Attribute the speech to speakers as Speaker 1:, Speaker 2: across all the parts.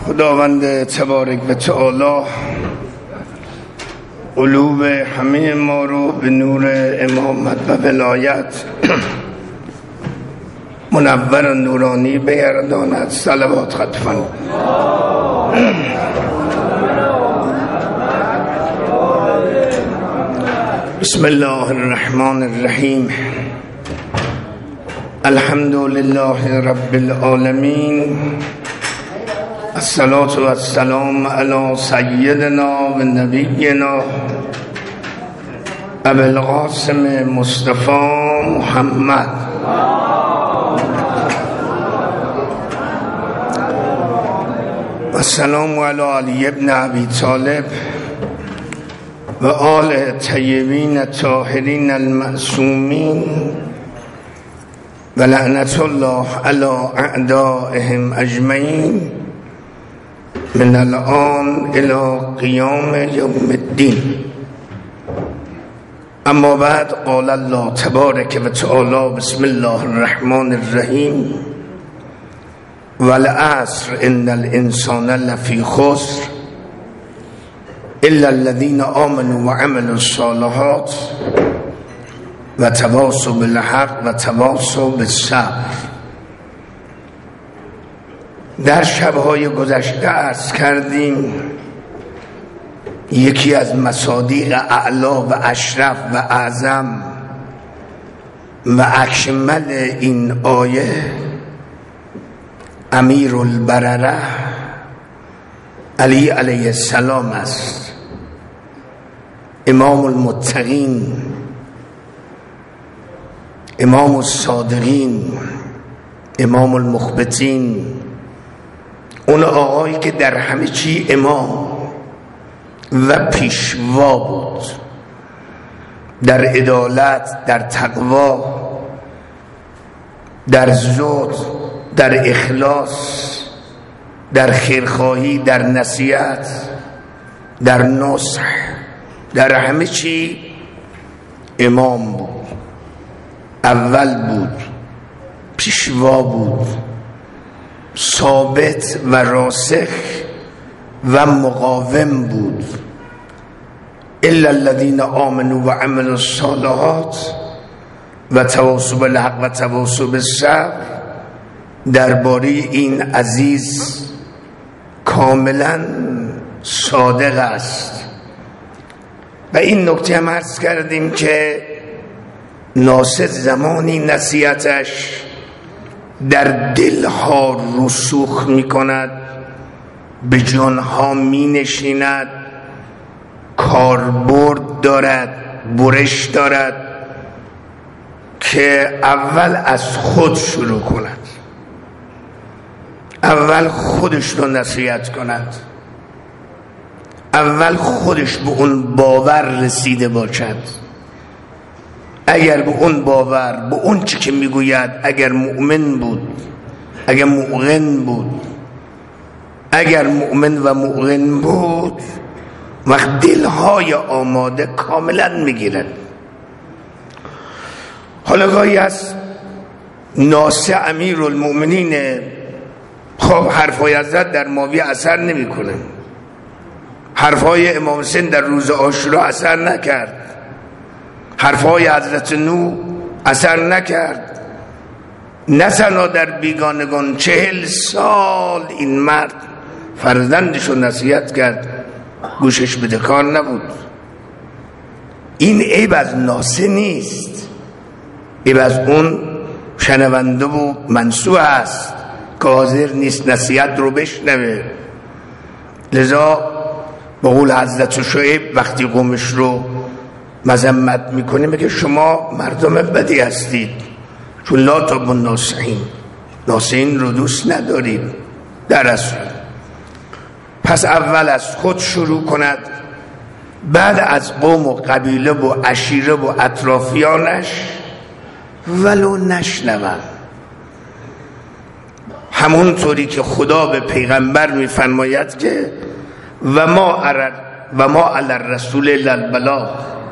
Speaker 1: خداوند تبارک و تعالی قلوب همه ما رو به نور امامت و ولایت منور و نورانی بگرداند. صلوات خطفن. بسم الله الرحمن الرحیم. الحمد لله رب العالمین. الصلاة والسلام علی سیدنا و نبینا ابی القاسم مصطفی محمد و السلام علی علی ابن ابی طالب و آل طیبین الطاهرین المعصومین و لعنت الله علی اعدائهم اجمعین من الان الى قیام یوم الدین. اما بعد، قال الله تبارک و تعالی بسم الله الرحمن الرحیم والعصر ان الانسان لفی خسر الا الذين آمنوا وعملوا الصالحات و تواصوا بالحق و تواصوا بالصبر. در شبهای گذشته عرض کردیم یکی از مصادیق اعلا و اشرف و اعظم و اکمل این آیه امیر البرره علی علیه السلام است، امام المتقین، امام الصادقین، امام المخبتین، اون آقایی که در همه چی امام و پیشوا بود، در عدالت، در تقوا، در زهد، در اخلاص، در خیرخواهی، در نصیحت، در نصح، در همه چی امام بود، اول بود، پیشوا بود، ثابت و راسخ و مقاوم بود. الا الذين آمنوا و عملوا الصالحات و تواصوا بالحق و تواصوا بالصبر. درباره این عزیز کاملا صادق است و این نکته هم عرض کردیم که ناصر زمانی نصیحتش در دلها رسوخ می کند، به جانها می نشیند، کاربرد دارد، برش دارد که اول از خود شروع کند، اول خودش رو نصیحت کند، اول خودش به اون باور رسیده باشد. اگر به اون باور، به اون چی که میگوید، اگر مؤمن بود، اگر موقن بود، اگر مؤمن و موقن بود، وقت دلهای آماده کاملا میگیرد. حالا گاهی از ناصح امیر المؤمنین، خب حرفای حضرت در ماوی اثر نمیکنه، حرفای امام حسین در روز عاشورا اثر نکرد، حرفای حضرت نوح اثر نکرد، نه تنها در بیگانگان 40 سال این مرد فرزندشو نصیحت کرد، گوشش بده کار نبود. این عیب از ناصح نیست، عیب از اون شنونده و منصوح است که حاضر نیست نصیحت رو بشنوه. لذا به قول حضرت شعیب وقتی قومش رو مذمت میکنه میگه شما مردم بدی هستید، چون لا تحبوا الناصحین، ناصحین رو دوست ندارید. در اصل پس اول از خود شروع کند، بعد از قوم و قبیله و عشیره و اطرافیانش ولو نشنوند. همون طوری که خدا به پیغمبر میفرماید که و ما علی الرسول الا البلاغ،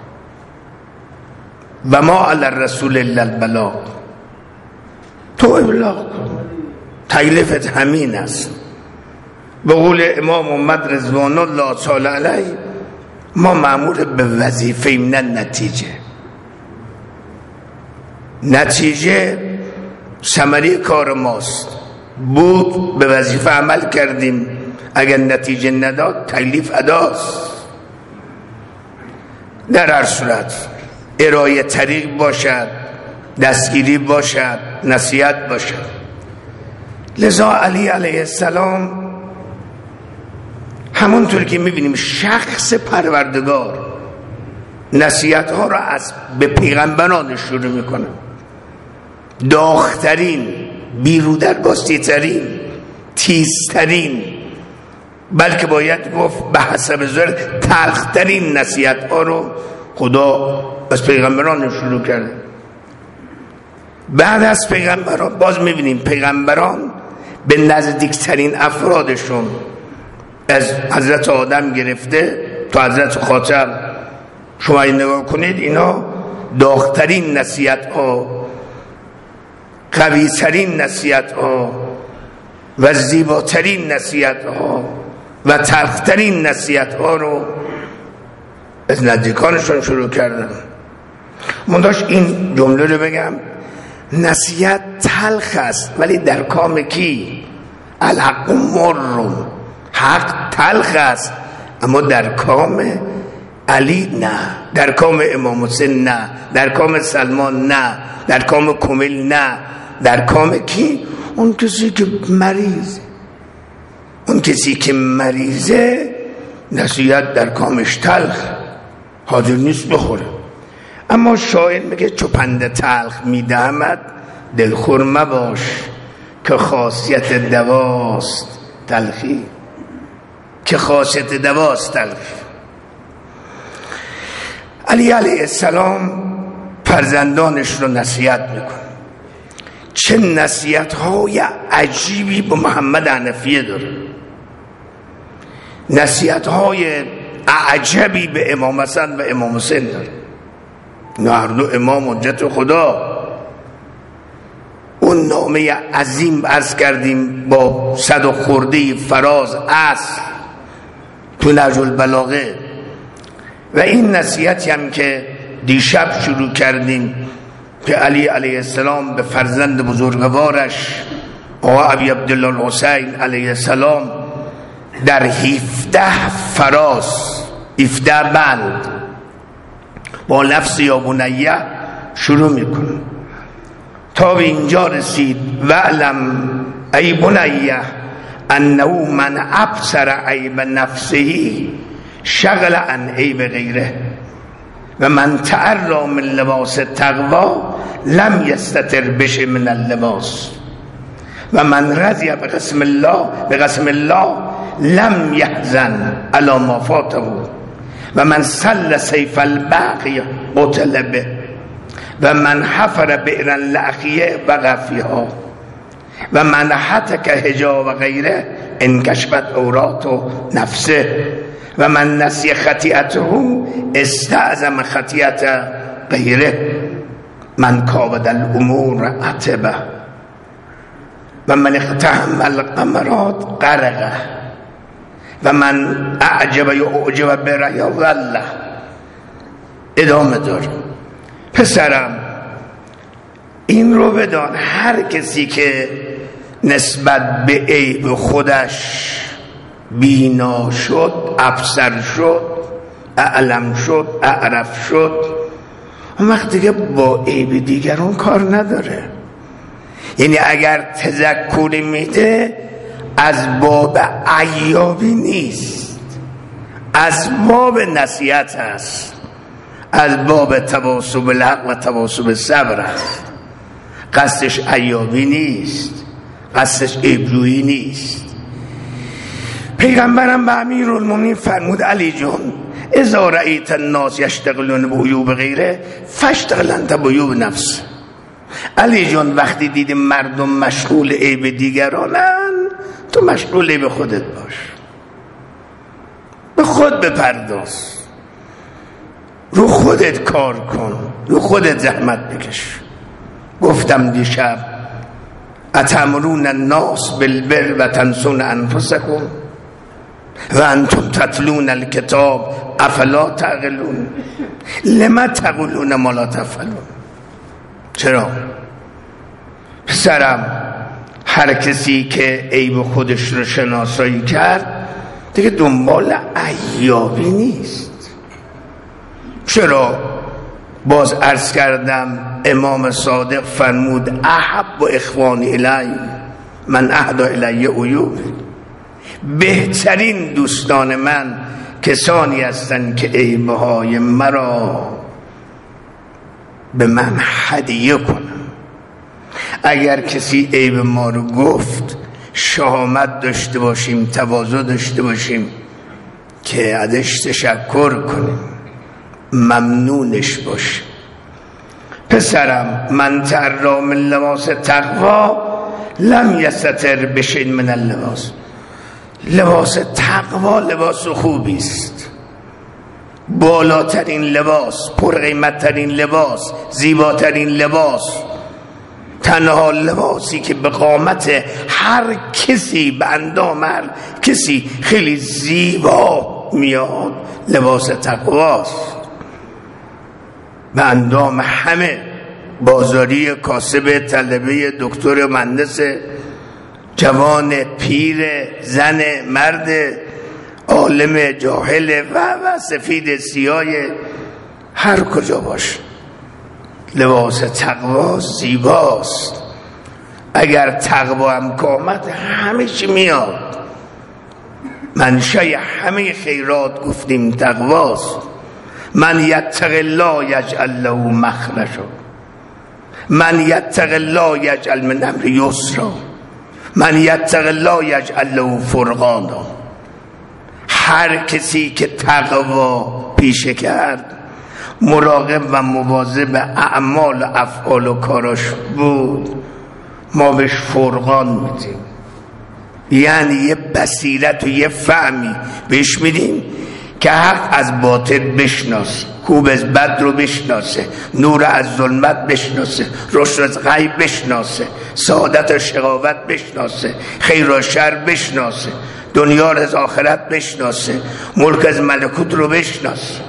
Speaker 1: و ما علی الرسول الا البلاغ، تو ابلاغ کن، تکلیفت همین است. به قول امام محمد رضوان الله تعالی علیه ما مأمور به وظیفه ایم نه نتیجه ثمره کار ماست. بود به وظیفه عمل کردیم، اگر نتیجه نداد تکلیف اداست. در هر صورت ارائه طریق باشد، دستگیری باشد، نصیحت باشد. لذا علی علیه السلام همونطور که میبینیم شخص پروردگار نصیحت ها را از به پیغمبران شروع میکنه. داغ‌ترین، بیرودر باستی ترین، تیزترین، بلکه باید گفت به حسب ظاهر تلخ‌ترین نصیحت ها رو خدا از پیغمبران شروع کرده. بعد از پیغمبران باز میبینیم پیغمبران به نزدیکترین افرادشون از حضرت آدم گرفته تا حضرت خاتم، شما این نگاه کنید، اینا داغ‌ترین نصیحت ها، قوی‌ترین نصیحت ها و زیباترین نصیحت ها و تلخ‌ترین نصیحت ها رو از نزدیکانشون شروع کردن. من داشت این جمله رو بگم، نصیحت تلخ است ولی در کام کی؟ الحق مر، حق تلخ است اما در کام علی نه، در کام امام حسین نه، در کام سلمان نه، در کام کمیل نه، در کام کی؟ اون کسی که مریض، اون کسی که مریضه نصیحت در کامش تلخ، حاضر نیست بخوره. اما شاعر میگه چو پند تلخ میدهمت دلخور مباش که خاصیت دواست تلخی، که خاصیت دواست تلخی. علی علیه السلام فرزندانش رو نصیحت میکنه. چه نصیحت های عجیبی به محمد حنفیه داره، نصیحت های عجبی به امام حسن و امام حسین داره. نه هر دو امام حجت خدا. اون نامه عظیم عرض کردیم با 100 و خورده فراز اصل تو نهج البلاغه، و این نصیحتی هم که دیشب شروع کردیم که علی علیه السلام به فرزند بزرگوارش آقا ابی عبدالله الحسین علیه السلام در 17 فراز، 17 بند با لفظ یا بنیه شروع میکنه تا به اینجا رسید. وعلم ای بنیه انه من ابصر عیب نفسه شغل عن عیب غیره و من تعرى من لباس تقوی لم یستتر بشه من اللباس و من رضی بقسم الله لم یحزن علی ما فاته و من سل سیف الباقی قتل به و من حفر بئرا لاخیه وقع فیها و من حتک حجاب غیره انکشفت عورات نفسه و من نسی خطیئته استعظم خطیئت غیره من کابد الامور عتبه و من اقتحم القمرات غرقه و من اعجب یعجب برای والله. ادامه داره. پسرم این رو بدان، هر کسی که نسبت به عیب خودش بینا شد، ابصر شد، اعلم شد، اعرف شد، اون وقت دیگه با عیب دیگران کار نداره. یعنی اگر تذکری میده از باب عیابی نیست، از باب نصیحت است، از باب تواصی بالحق و تواصی بالصبر است. قصدش عیابی نیست، قصدش عیبجویی نیست. پیغمبرم به امیرالمومنین فرمود علی جان اذا رأیت الناس یشتغلون بعیوب غیره فاشتغل انت بعیوب نفس. علی جان وقتی دیدی مردم مشغول عیب دیگرانن، تو مشغول عیب خودت باش، به خود بپرداز، رو خودت کار کن، رو خودت زحمت بکش. گفتم دیشب اتامرون الناس بالبر و تنسون انفسکم و انتم تتلون الکتاب افلا تعقلون لما تقولون ما لا تفعلون. چرا؟ پسرم، هر کسی که عیب خودش رو شناسایی کرد دیگه دنبال عیابی نیست. چرا؟ باز عرض کردم امام صادق فرمود احب و اخوانی الی من اهدا الی عیوب، بهترین دوستان من کسانی هستند که عیبهای مرا به من هدیه کنن. اگر کسی عیب ما رو گفت شهامت داشته باشیم، تواضع داشته باشیم که ازش تشکر کنیم، ممنونش باشیم. پسرم، من تعری من لباس تقوا لم یستتر بشین من اللباس. لباس تقوا لباس خوبی است، بالاترین لباس، پرقیمتترین لباس، زیباترین لباس، تنها لباسی که به قامت هر کسی، به اندام هر کسی خیلی زیبا میاد لباس تقواست. به اندام همه، بازاری، کاسب، طلبه، دکتر، مهندس، جوان، پیر، زن، مرد، عالم، جاهل و سفید، سیاه، هر کجا باشه لباس تقوا زیباست. اگر تقوا هم کامت همه چی میاد. منشأ همه خیرات گفتیم تقواست. من یتق الله یجعل له مخرجا، من یتق الله یجعل من امر یسرا، من یتق الله یجعل له فرقانا. هر کسی که تقوا پیشه کرد، مراقب و مواظب اعمال و افعال و کاراش بود، ما بهش فرقان میدیم. یعنی یه بصیرت و یه فهمی بهش میدیم که حق از باطل بشناسه، خوب از بد رو بشناسه، نور از ظلمت بشناسه، رشد از غیب بشناسه، سعادت و شقاوت بشناسه، خیر و شر بشناسه، دنیا از آخرت بشناسه، ملک از ملکوت رو بشناسه.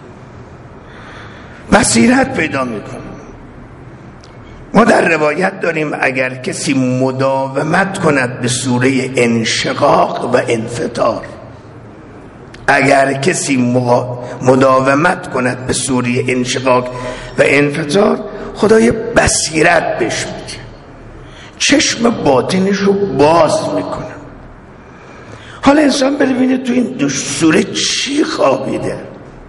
Speaker 1: بصیرت پیدا میکنه. ما در روایت داریم اگر کسی مداومت کند به سوره انشقاق و انفطار، اگر کسی مداومت کند به سوره انشقاق و انفطار، خدای بصیرت بهش میده، چشم باطنش رو باز میکنه. حالا انسان ببینه تو این دو سوره چی خوابیده.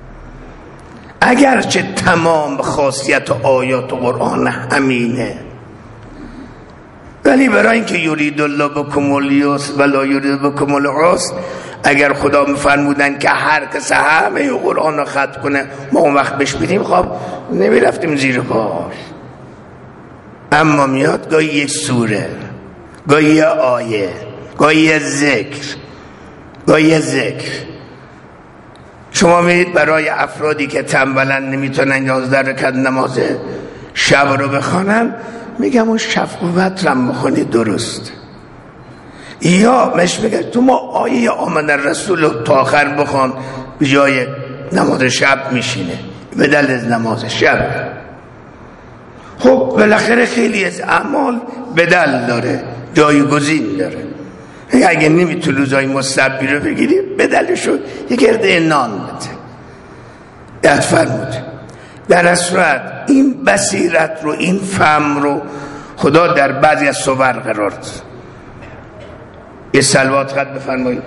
Speaker 1: اگرچه تمام خاصیت و آیات و قرآن همینه، ولی برای اینکه یرید الله بکم الیسر ولا یرید بکم العسر، اگر خدا میفرمودن که هر کس همه قرآن رو ختم کنه ما اون وقت بهش بدیم، خب نمیرفتیم زیر بار. اما میاد گاهی یک سوره، گاهی یک آیه، گاهی یک ذکر، گاهی یک ذکر. شما میدید برای افرادی که تنبلن نمیتونن 11 رکعت نماز شب رو بخوانن، میگم اون شفق و وتر هم بخونید درست. یا مش میگه تو ما آیه آمن الرسول رو تا آخر بخوان، به جای نماز شب میشینه بدل از نماز شب. خب بالاخره خیلی از اعمال بدل داره، جایگزین داره. اگه نمیتونی روزای مستحبی رو بگیری، بدلشو یه گرده نان بده. یاد فرمود. در صورت این بصیرت رو، این فهم رو خدا در بعضی از صور قرار داد. یه صلوات خط بفرمایید.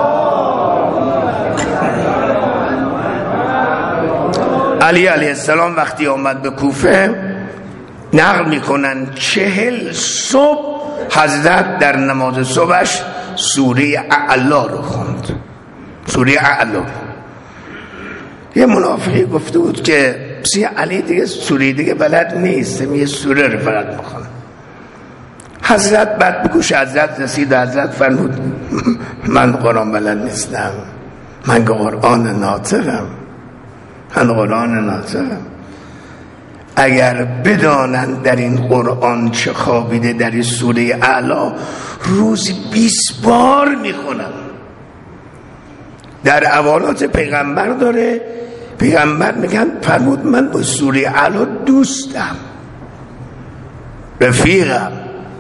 Speaker 1: علی علیه السلام وقتی آمد به کوفه، نقل میکنن 40 صبح حضرت در نماز صبحش سوره اعلا رو خوند. سوره اعلا. یه منافقی گفته بود که علی دیگه سوره دیگه بلد نیست، یه سوره رو فقط میخونه. حضرت بعد بگوش حضرت رسید و حضرت فرمود من قرآن بلد نیستم، من قرآن ناطقم، من قرآن ناطقم. اگر بدانن در این قرآن چه خوابیده در این سوره اعلا، روزی 20 بار میخونن. در اولات پیغمبر داره. پیغمبر میگن فرمود من با سوره اعلی دوستم، رفیقم.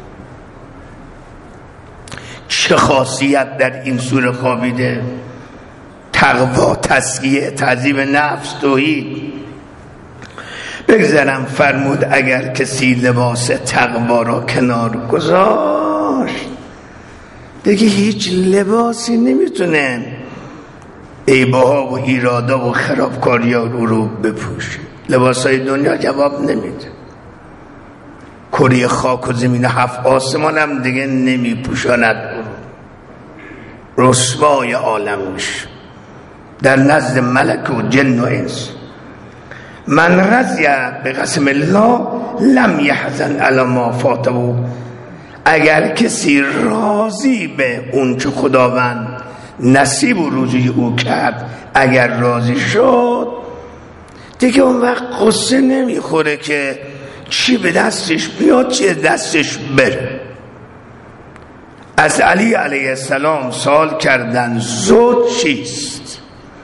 Speaker 1: چه خاصیت در این سوره خوابیده؟ تقوا، تزکیه، تعذیب نفس، توحید. بگذارم فرمود اگر کسی لباس تقوا را کنار گذاشت دیگه هیچ لباسی نمیتونه عیبها و ایرادا و خرابکاریا رو بپوشه. لباسای دنیا جواب نمیده. کره خاک و زمین 7 آسمان هم دیگه نمیپوشاند. رسوای عالم میشه در نزد ملک و جن و انس. من رضی به قسم الله لم یحزن علی ما فاته. اگر کسی راضی به اون چه خداوند نصیب و روزی او کرد، اگر راضی شد دیگه اون وقت قصه نمیخوره که چی به دستش بیاد چی دستش بره. از علی علیه السلام سوال کردن زهد چیست؟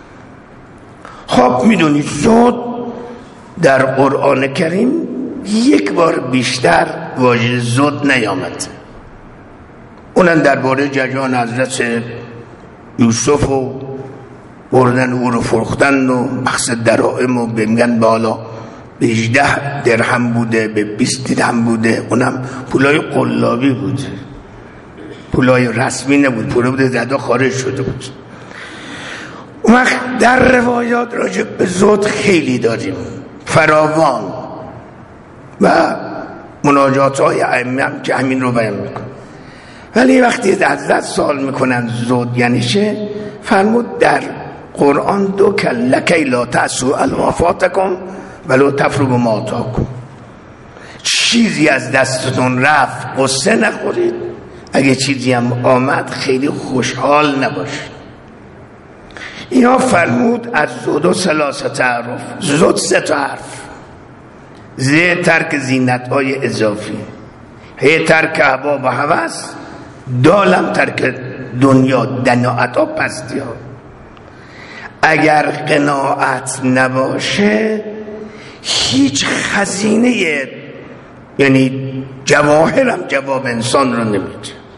Speaker 1: خب میدونید زهد در قرآن کریم یک بار بیشتر واژه زهد نیامد. اونم درباره جریان حضرت یوسف و بردن او رو فروختن و مقصد درائم و بمیگن بالا به 18 درهم بوده، به 20 درهم بوده. اونم پولای قلابی بوده، پولای رسمی نبود، پولا بوده زده خارج شده بود. اون وقت در روایات راجع به زهد خیلی داریم، فراوان، و مناجات های ائمه هم که همین رو بیان میکن. ولی وقتی حضرت سوال میکنن زهد یعنی چه، فرمود در قرآن دو لکی لا تأسوا علی ما فاتکم ولو تفرحوا بما آتاکم. چیزی از دستتون رفت قصه نخورید، اگه چیزی هم آمد خیلی خوشحال نباشید. اینا فرمود از زهد و ثلاثه حروف. زهد 3 حرف: ز ترک زینت های اضافی، ه ترک احباب و هوس، دالم ترک دنیا دناعت ها پستی ها. اگر قناعت نباشه هیچ خزینه، یعنی جواهرم جواب انسان رو نمیده.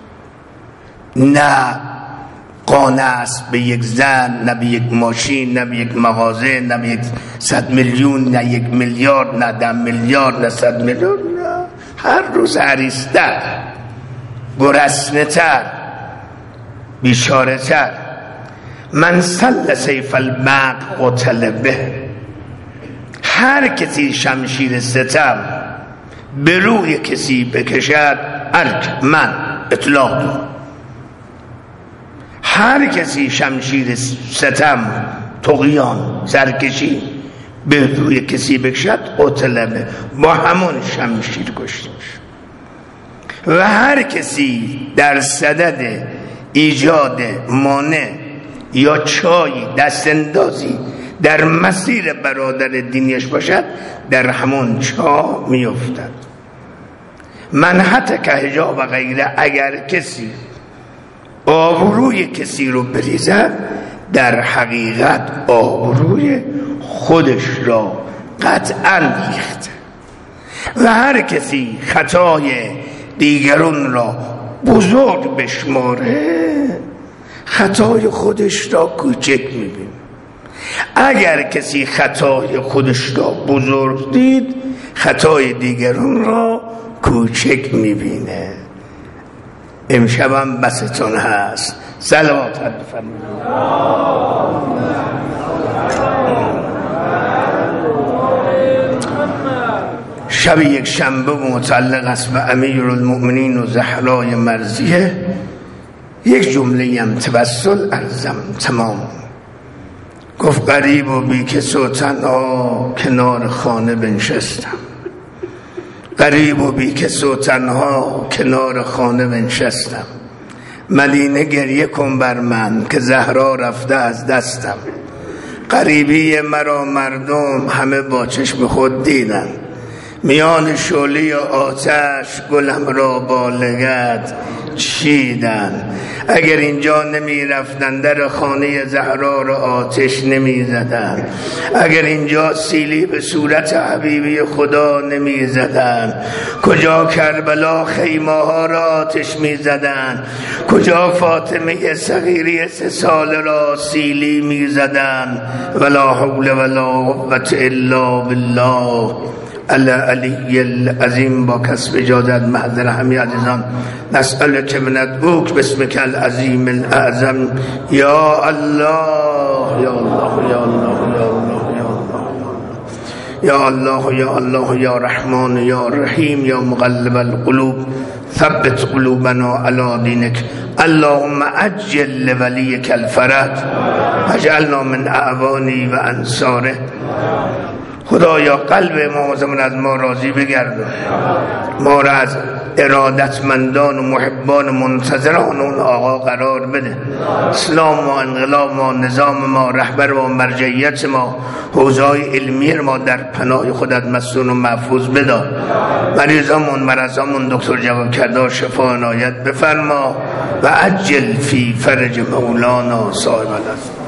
Speaker 1: نه قانع است به یک زن، نه به یک ماشین، نه به یک مغازه، نه به 100 میلیون، نه 1 میلیارد، نه 10 میلیارد، نه 100 میلیون. نه. هر روز حریص‌تر، گرسنه‌تر، بیچاره‌تر. من سل سیف البغی قتل به. هر کسی شمشیر ستم به روی کسی بکشد، ارک من اطلاق دو. هر کسی شمشیر ستم، طغیان، سرکشی به روی کسی بکشد، قتل به، با همون شمشیر کشته میشه. و هر کسی در صدد ایجاد مانع یا چای دست اندازی در مسیر برادر دینیش باشد، در همون چاه میافتد. من حتی که حجاب و غیره، اگر کسی آبروی کسی رو بریزد، در حقیقت آبروی خودش را قطعا ریخته. و هر کسی خطای دیگران را بزرگ بشماره، خطای خودش را کوچک میبین. اگر کسی خطای خودش را بزرگ دید، خطای دیگران را کوچک میبینه. امشبم بستون هست. صلوات بفرمایید. شب یک شنبه متعلق است به امیرالمؤمنین و زهرای مرضیه. یک جمله هم توسل ارزم تمام. گفت غریب و بی کس و تنها کنار خانه بنشستم. غریب و بی کس و تنها کنار خانه بنشستم. مدینه گریه کن بر من که زهرا رفته از دستم. غریبی مرا مردم همه با چشم خود دیدن. میان شعله آتش گلم را با لگد چیدن. اگر اینجا نمی رفتن در خانه زهرا را آتش نمی زدن. اگر اینجا سیلی به صورت حبیبی خدا نمی زدن. کجا کربلا خیمه ها را آتش می زدن. کجا فاطمه صغیری 3 ساله را سیلی می زدن. ولا حول ولا قوة الا بالله العلی العظیم. با کسب اجازت محضر همه عزیزان نسألک من ندعوک باسمک العظیم الاعظم یا الله یا الله یا الله یا الله یا الله یا رحمان یا رحیم یا مقلب القلوب ثبت قلوبنا علی دینک. اللهم عجل لولیک الفرج واجعلنا من اعوانه و انصاره. خدایا قلب امام از ما راضی بگردان، ما را از ارادتمندان و محبان و منتظران اون آقا قرار بده. اسلام و انقلاب ما، نظام ما، رهبر و مرجعیت ما، حوزه‌های علمی ما در پناه خودت مصون و محفوظ بدار. مریضامون، مرضامون دکتر جواب کرده شفا عنایت بفرما و عجل فی فرج مولانا صاحب العصر.